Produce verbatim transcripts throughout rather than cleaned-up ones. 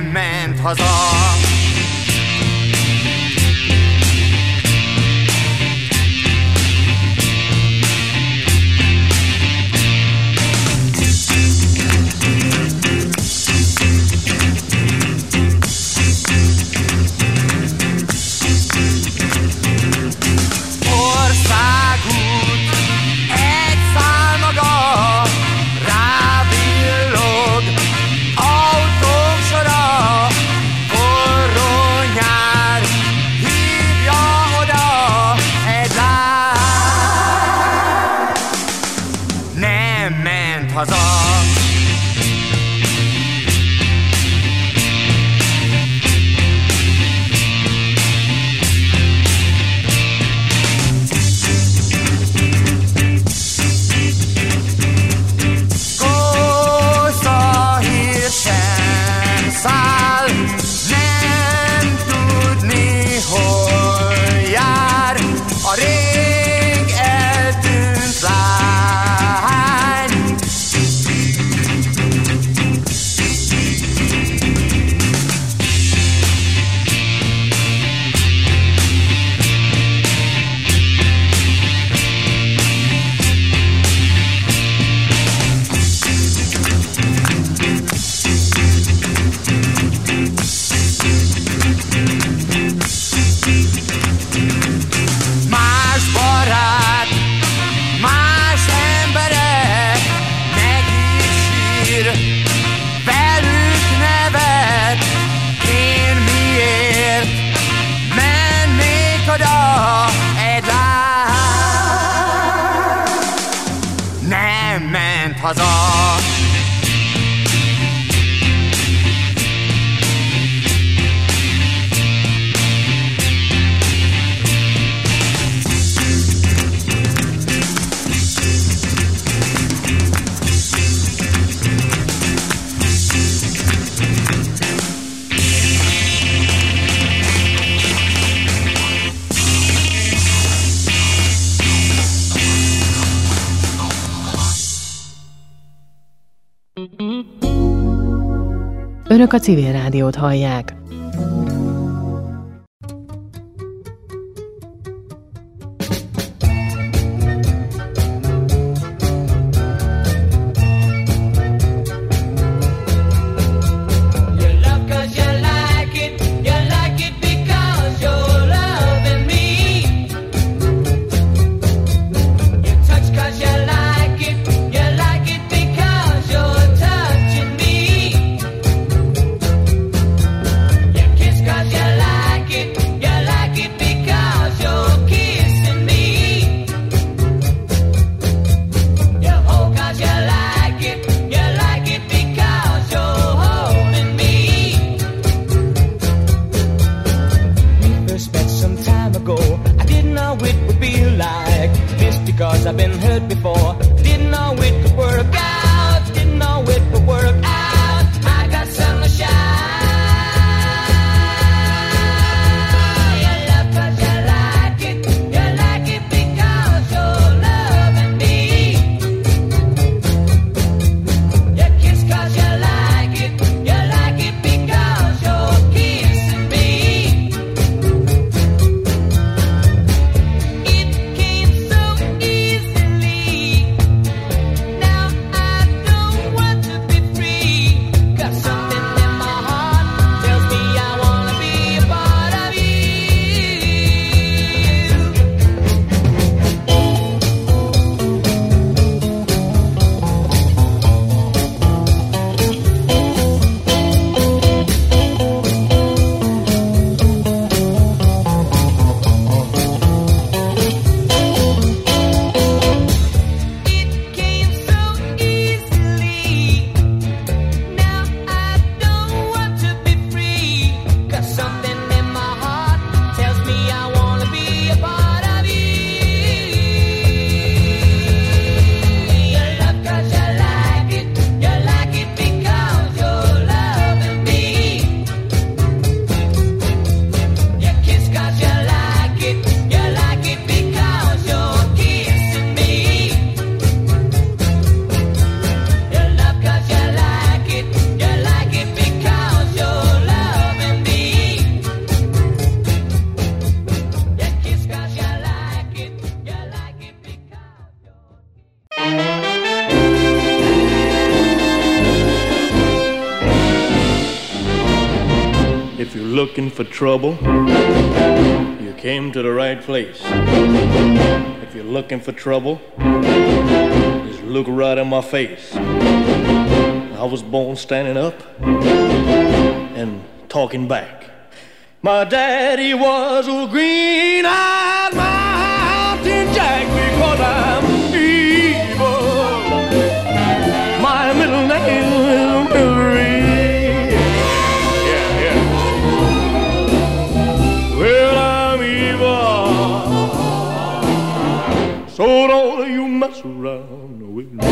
nem ment haza. Önök a Civil Rádiót hallják. Yeah. If you're looking for trouble, you came to the right place. If you're looking for trouble, just look right in my face. I was born standing up and talking back. My daddy was a green-eyed mountain jack because I'm evil. My middle name is Mary. Yeah, yeah. Well, I'm evil. So don't you mess around with me.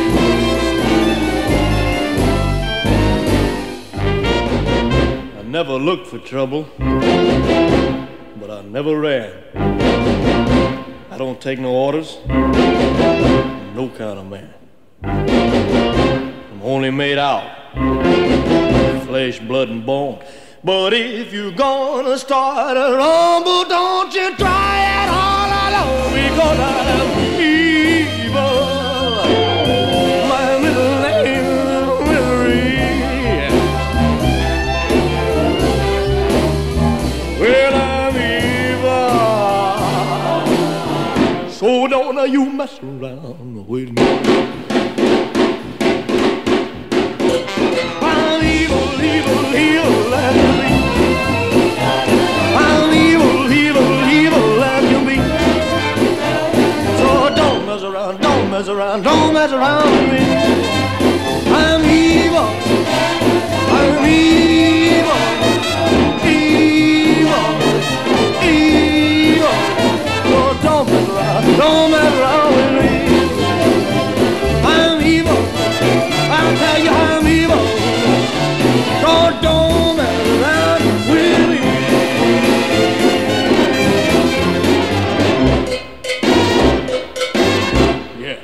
I never looked for trouble, but I never ran. I don't take no orders, I'm no kind of man. I'm only made out flesh, blood, and bone. But if you're gonna start a rumble, don't you try it all alone, because I'm evil. My middle name is Mary. Well, I'm evil. So don't you mess around with me. I'm evil, evil, evil as you be. I'm evil, evil, evil as you be. So don't mess around, don't mess around, don't mess around with me. I'm evil, I'm evil, evil, evil. So don't mess around, don't mess around with me. I'm evil, I'll tell you I'm evil. So don't mess around with me. Yeah.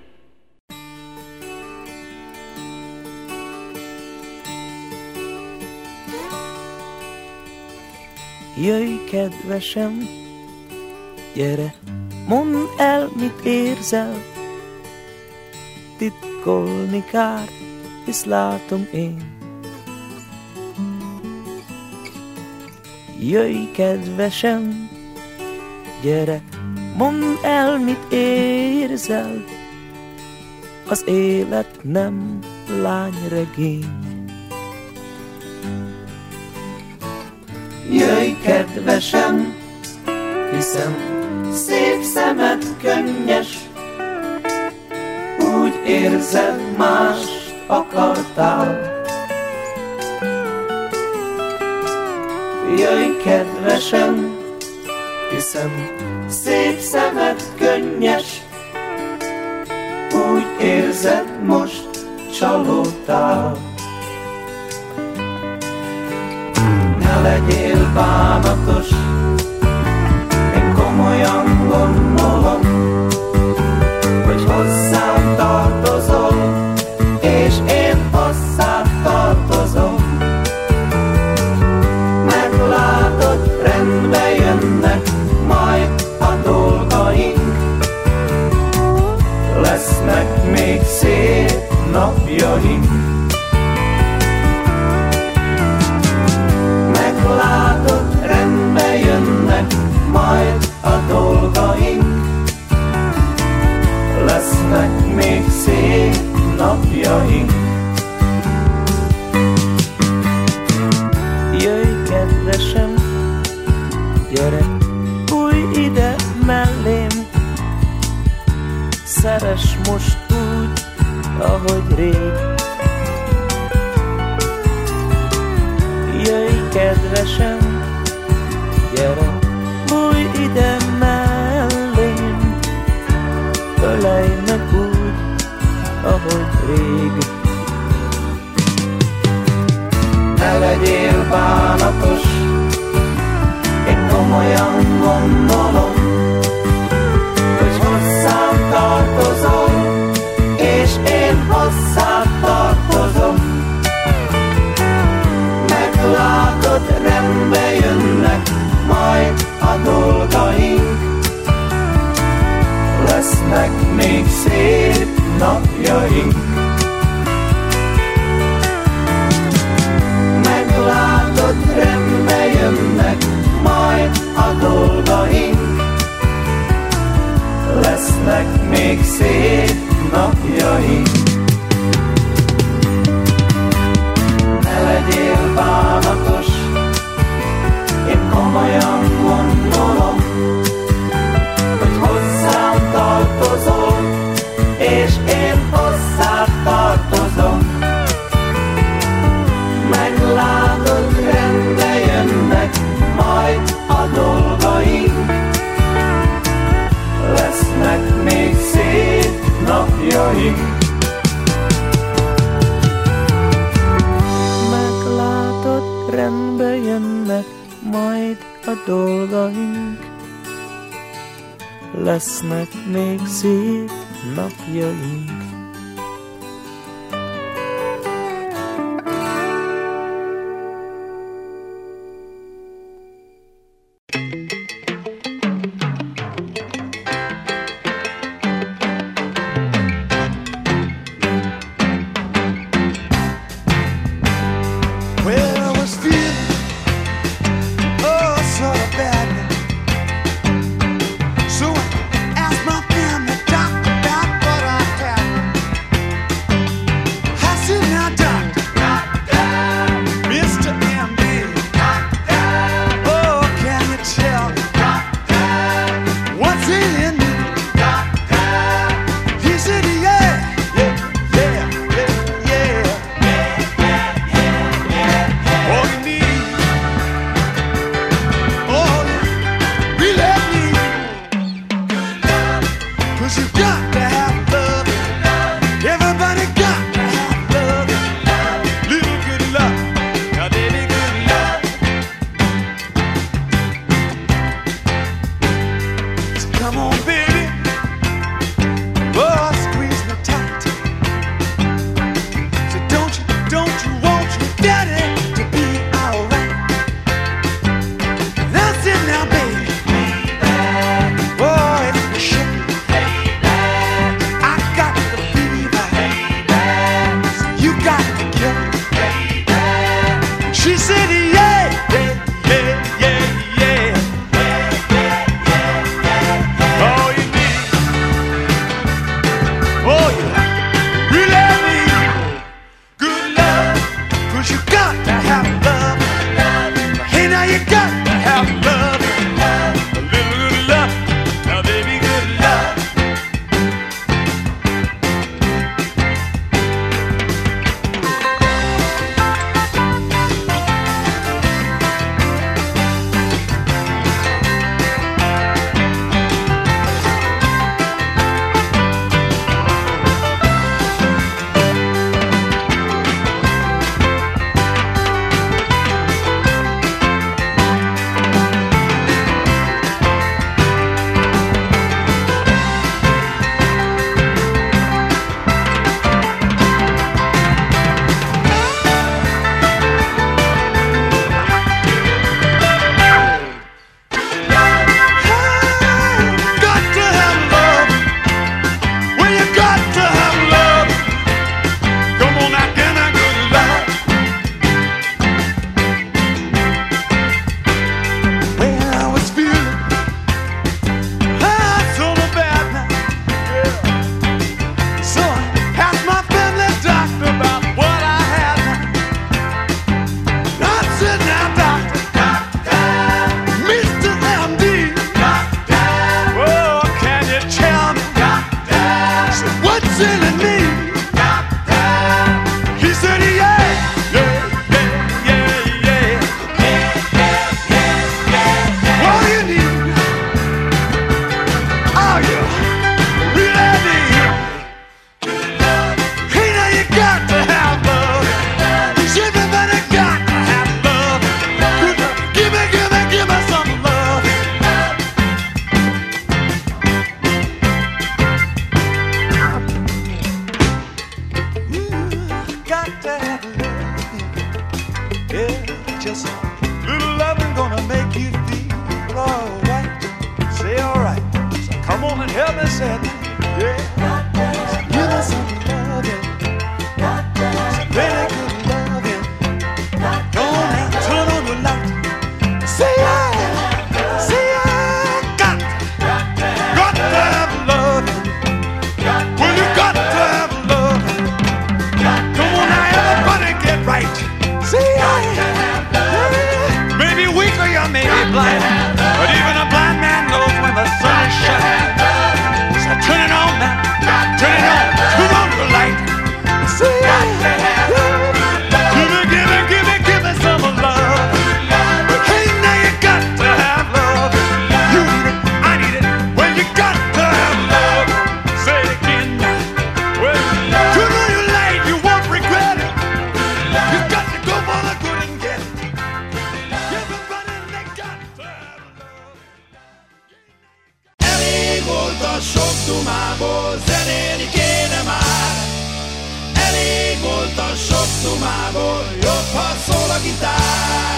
Jöjj, kedvesem, gyere, mondd el, mit érzel. Titkolni kár, hisz látom én. Jöjj, kedvesem, gyere, mondd el, mit érzel. Az élet nem lányregény. Jöjj, kedvesem, hiszem szép szemed könnyes. Úgy érzed, mást akartál. Jöjj, kedvesem, hiszem szép szemed könnyes. Úgy érzed, most csalódtál. Ne legyél bánatos, én komolyan gondolom, hogy hozzám tartozol, és én hozzád tartozom. Meglátod, rendbe jönnek majd a dolgaink, lesznek még szép napjaink. Meglátod, rendbe jönnek majd a dolgaink, lesznek még szép napjaink. Jöjj, kedvesem, gyere, bújj ide mellém. Szeress most úgy, ahogy rég. Jöjj, kedvesem, gyere, bújj ide mellém. Ölelj meg úgy, ahogy rég. Ne legyél bánatos, én komolyan gondolom, hogy hozzám tartozol, és én hozzád tartozom. Meglátod, rendbe jönnek majd a dolgaink, lesznek még szép napjaink. Meglátod, rendbe rendbe jönnek majd a dolgaink. Lesznek még szép napjaink. tumából, zenélni kéne már. Elég volt a sok tumából, jobb ha szól a gitár.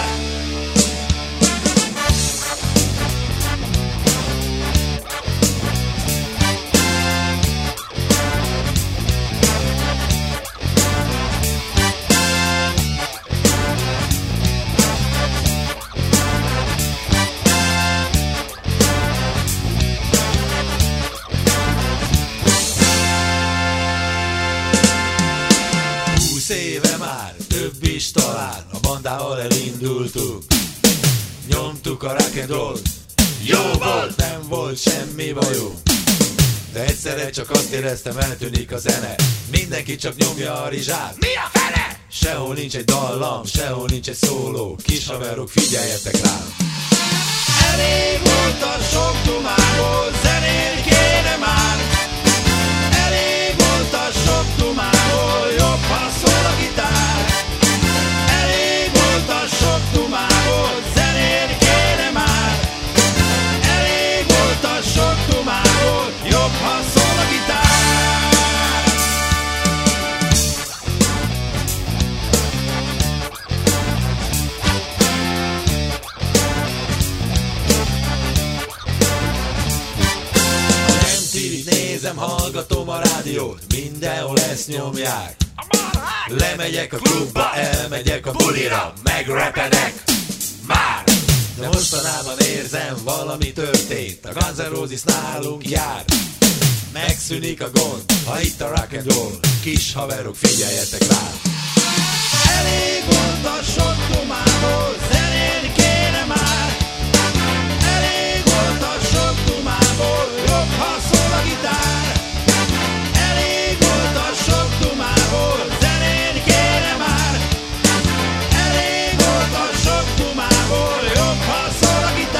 Éve már, több is talán, a bandával elindultunk. Nyomtuk a rock and roll, jó volt, nem volt semmi bajunk. De egyszerre csak azt éreztem, eltűnik a zene. Mindenki csak nyomja a rizsát. Mi a fene? Sehol nincs egy dallam, sehol nincs egy szóló. Kis haverok, figyeljetek rám. Elég volt a sok tumából, zenélni kéne már. Elég volt a sok tumából, jobb ha szól a gitár. Elég volt a sok tumából, zenélni kéne már. Elég volt a sok tumából, jobb ha szól a gitár. Nézem, hallgatom a rádiót, mindenhol ezt nyomják. Lemegyek a klubba, elmegyek a bulira, megrepedek már. De mostanában érzem, valami történt, a Guns N' Roses nálunk jár. Megszűnik a gond, ha itt a rock and roll, kis haverok, figyeljetek rá. Elég volt a sok tumából, zenélni kéne már. Elég volt a sok tumából, jobb ha szól a gitár. Elég volt a sok tumából, zenélni kéne már. Elég volt a sok tumából, jobb ha szól a gitár.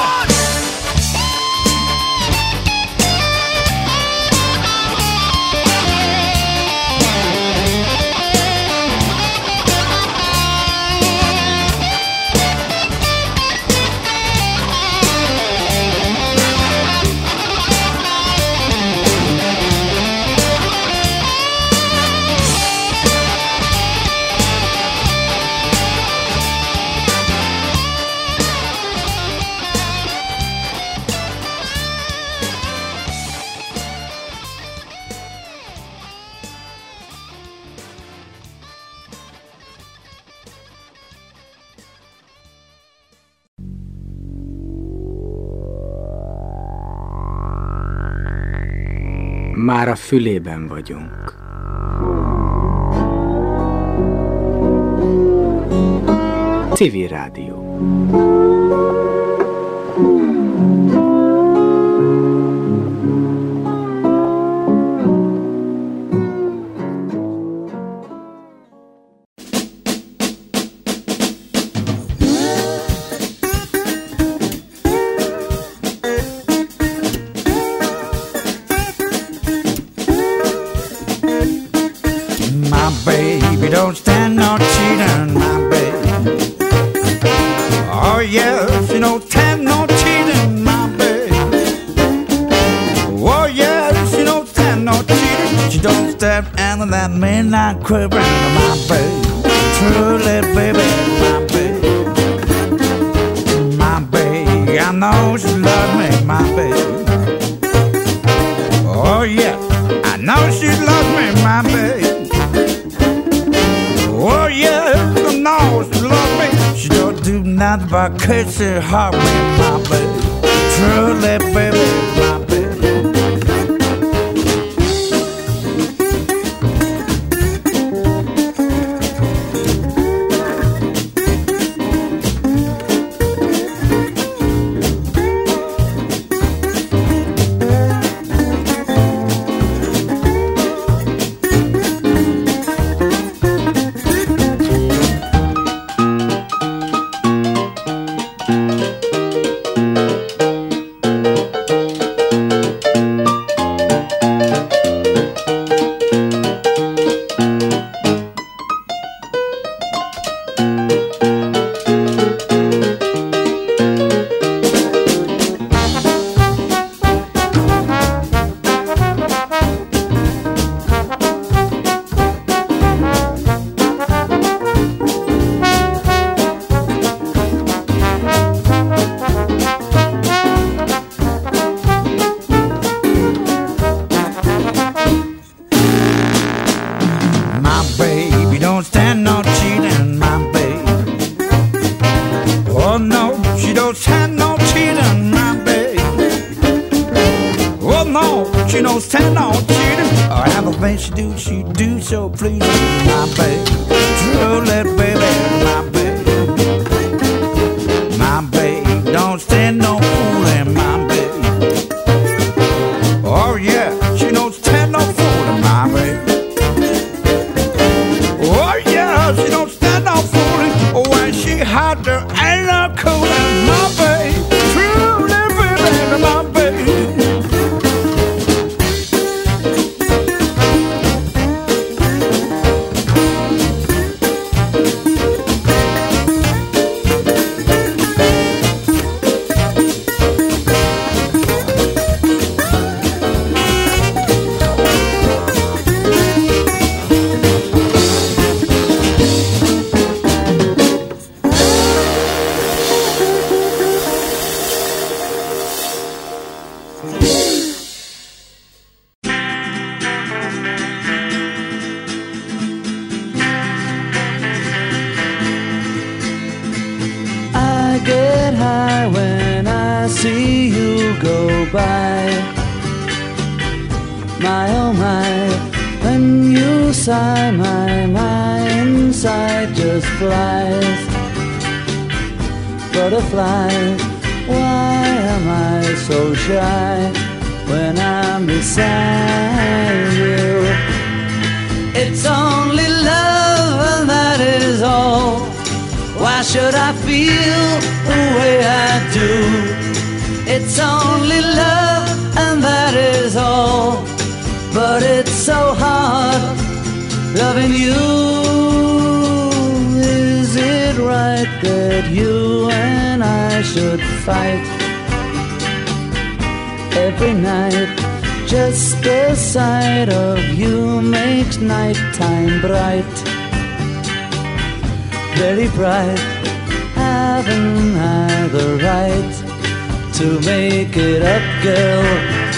Már a fülében vagyunk. Civil Rádió. Don't stand no cheating, my baby. Oh yeah, she don't stand no cheating, my baby. Oh yeah, she don't stand no cheating. She don't step into that midnight creeping, my baby. Truly, baby, my baby. My baby, I know she loves me, my baby. Oh yeah, I know she loves me, my baby. Oh yeah, I know she loves me. She don't do nothing but kiss her heart with my baby. Truly, baby, my baby. baby, she do, she do so please my baby. Truly, baby, my baby. My baby, don't stand no fooling, my baby. Oh yeah, she don't stand no fooling, my baby. Oh yeah, she don't stand no fooling. When she hot, there ain't no cooling, my baby. Truly, baby, my baby. Flies, butterflies, why am I so shy when I'm beside you? It's only love and that is all. Why should I feel the way I do? It's only love and that is all. But it's so hard loving you. Right that you and I should fight every night. Just the sight of you makes nighttime bright, very bright. Haven't I the right to make it up, girl?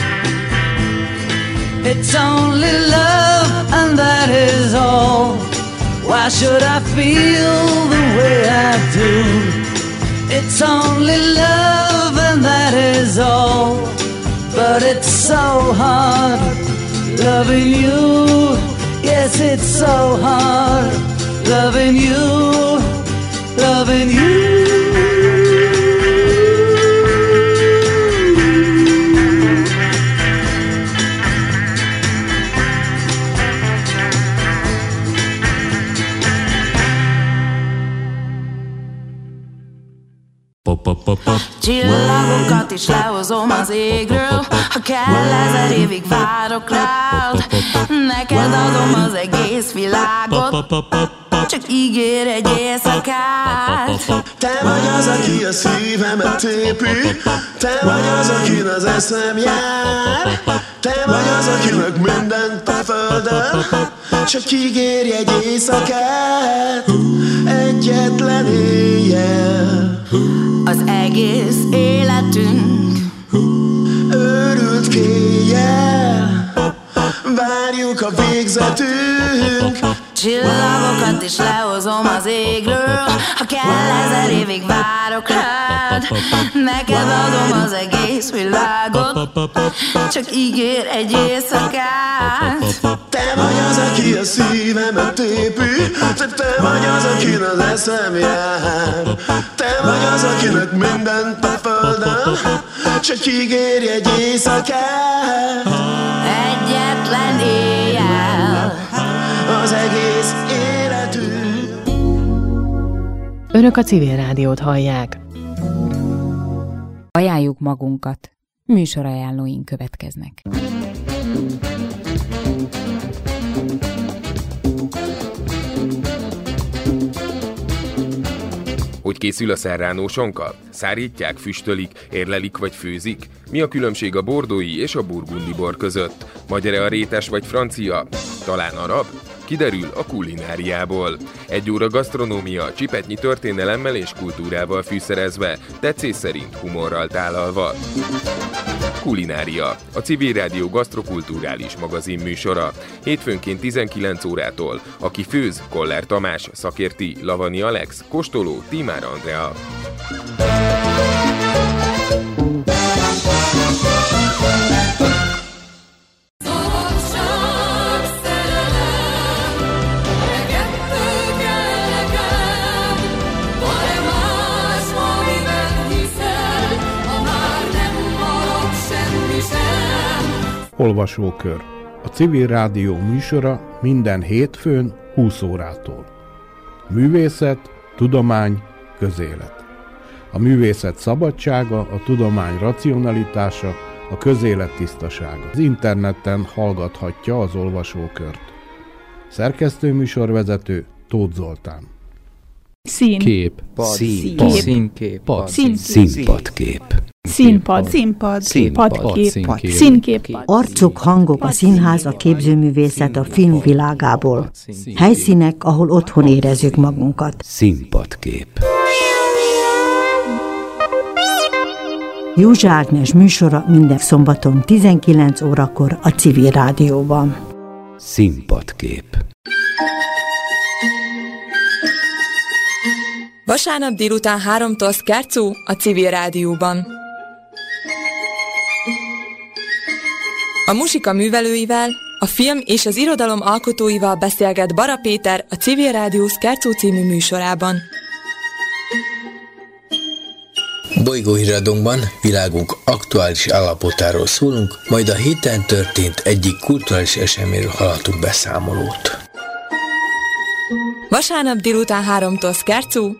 It's only love and that is all. Why should I feel the way I do? It's only love and that is all. But it's so hard loving you. Yes, it's so hard loving you, loving you. Csillagokat is lehozom az égről, ha kell ezer évig várok rád. Neked adom az egész világot, csak ígér egy éjszakát. Te vagy az, aki a szívemet tépi, te vagy az, akin az eszem jár. Te vagy az, akinek mindent a földön, csak ígérj egy éjszakát, egyetlen éjjel. Az egész életünk őrült kéjjel, várjuk a végzetünk. Csillagokat is lehozom az égről, ha kell ezer évig várok rád. Neked adom az egész világot, csak ígér egy éjszakát. Te vagy az, aki a szívemet tépi, te, te vagy az, akin az eszem jár. Te vagy az, akinek mindent a földön, csak ígérj egy éjszakát, egyetlen éjjel. Az egész életünk. Önök a Civil Rádiót hallják. Ajánljuk magunkat. Műsorajánlóink következnek. Hogy készül a serrano sonka? Szárítják, füstölik, érlelik vagy főzik? Mi a különbség a bordói és a burgundi bor között? Magyar-e a rétes vagy francia? Talán arab? Kiderül a kulináriából. Egy óra gasztronómia, csipetnyi történelemmel és kultúrával fűszerezve, tetszés szerint humorral tálalva. Kulinária, a Civil Rádió gasztrokulturális magazin műsora. Hétfőnként tizenkilenc órától. Aki főz, Koller Tamás, szakérti, Lavani Alex, kóstoló, Tímár Andrea. Olvasókör. A Civil Rádió műsora minden hétfőn húsz órától. Művészet, tudomány, közélet. A művészet szabadsága, a tudomány racionalitása, a közélet tisztasága. Az interneten hallgathatja az olvasókört. Szerkesztőműsorvezető Tóth Zoltán. Szín. Kép. Szín. Színkép. Színpadkép. Színpad. Színpad. Színpad. Színkép. Arcok, hangok, a színház, a képzőművészet a film világából. Helyszínek, ahol otthon érezzük magunkat. Színpadkép. Józsa Ágnes műsora minden szombaton tizenkilenc órakor a Civil Rádióban. Színpadkép. Vasárnap délután háromtól Szkárczó a Civil Rádióban. A muzsika művelőivel, a film és az irodalom alkotóival beszélget Bara Péter a Civil Rádió Szkárczó című műsorában. Bolygóhíradónkban világunk aktuális állapotáról szólunk, majd a héten történt egyik kulturális eseményről hallhatunk beszámolót. Vasárnap délután háromtól Szkárczó.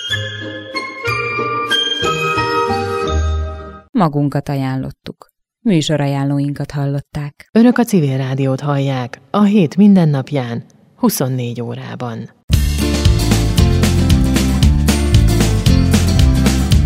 Magunkat ajánlottuk. Műsorajánlóinkat hallották. Önök a Civil Rádiót hallják a hét minden napján, huszonnégy órában.